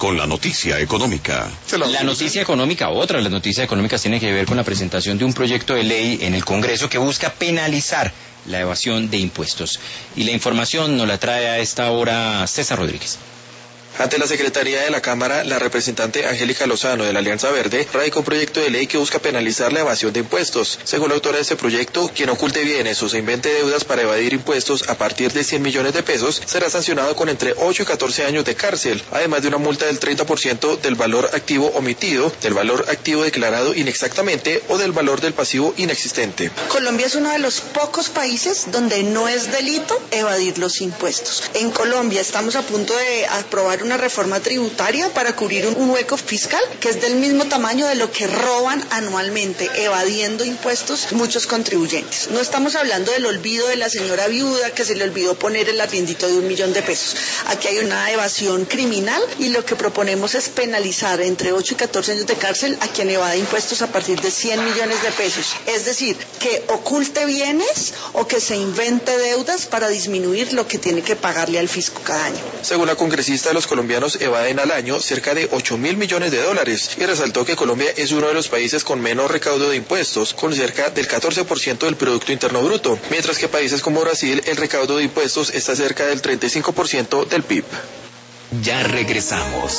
con la noticia económica. La noticia económica, otra de las noticias económicas tiene que ver con la presentación de un proyecto de ley en el Congreso que busca penalizar la evasión de impuestos. Y la información nos la trae a esta hora César Rodríguez. Ante la Secretaría de la Cámara, la representante Angélica Lozano de la Alianza Verde radicó un proyecto de ley que busca penalizar la evasión de impuestos. Según la autora de este proyecto, quien oculte bienes o se invente deudas para evadir impuestos a partir de 100 millones de pesos será sancionado con entre 8 y 14 años de cárcel, además de una multa del 30% del valor activo omitido, del valor activo declarado inexactamente o del valor del pasivo inexistente. Colombia es uno de los pocos países donde no es delito evadir los impuestos. En Colombia estamos a punto de aprobar una reforma tributaria para cubrir un hueco fiscal que es del mismo tamaño de lo que roban anualmente, evadiendo impuestos muchos contribuyentes. No estamos hablando del olvido de la señora viuda que se le olvidó poner el arriendito de 1 millón de pesos. Aquí hay una evasión criminal y lo que proponemos es penalizar entre 8 y 14 años de cárcel a quien evade impuestos a partir de 100 millones de pesos. Es decir, que oculte bienes o que se invente deudas para disminuir lo que tiene que pagarle al fisco cada año. Según la congresista, los colombianos evaden al año cerca de 8.000 millones de dólares y resaltó que Colombia es uno de los países con menos recaudo de impuestos, con cerca del 14% del Producto Interno Bruto, mientras que países como Brasil el recaudo de impuestos está cerca del 35% del PIB. Ya regresamos.